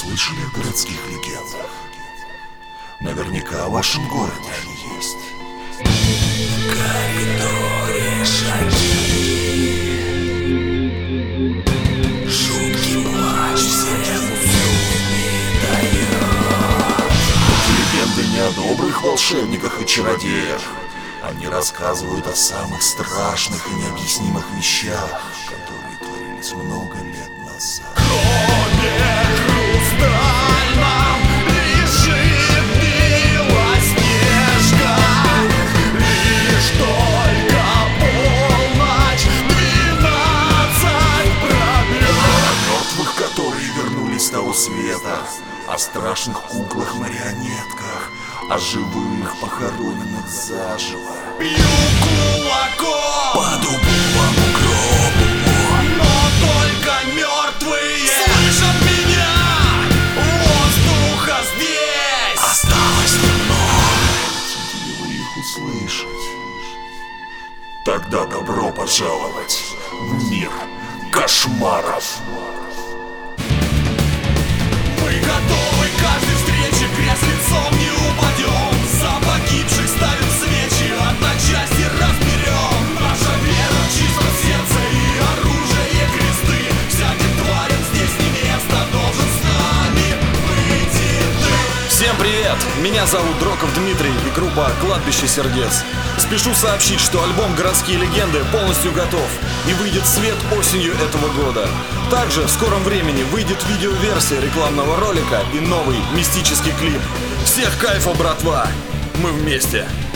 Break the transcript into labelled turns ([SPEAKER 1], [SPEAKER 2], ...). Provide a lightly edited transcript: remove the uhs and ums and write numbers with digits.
[SPEAKER 1] Слышали о городских легендах? Наверняка в вашем городе они есть. В коридоре шаги, жуткий плач всем не дает. Легенды не о добрых волшебниках и чародеях. Они рассказывают о самых страшных и необъяснимых вещах, которые творились много лет назад. С того света, о страшных куклах-марионетках, о живых, похороненных заживо.
[SPEAKER 2] Бью кулаком
[SPEAKER 1] по дубовому гробу,
[SPEAKER 2] но только мертвые слышат меня. Воздуха здесь
[SPEAKER 1] осталось немного. Хотите ли вы их услышать? Тогда добро пожаловать в мир кошмаров.
[SPEAKER 2] Мы готовы к каждой встрече, грязь лицом не упадем. За погибших ставим свечи, одночасье разберем. Наша вера в чистом сердце и оружие кресты. Всяким тварям здесь не место, должен с нами быть и ты.
[SPEAKER 3] Всем привет! Меня зовут Дроков Дмитрий и группа «Кладбище сердец». Спешу сообщить, что альбом «Городские легенды» полностью готов и выйдет в свет осенью этого года. Также в скором времени выйдет видеоверсия рекламного ролика и новый мистический клип. Всех кайфа, братва! Мы вместе!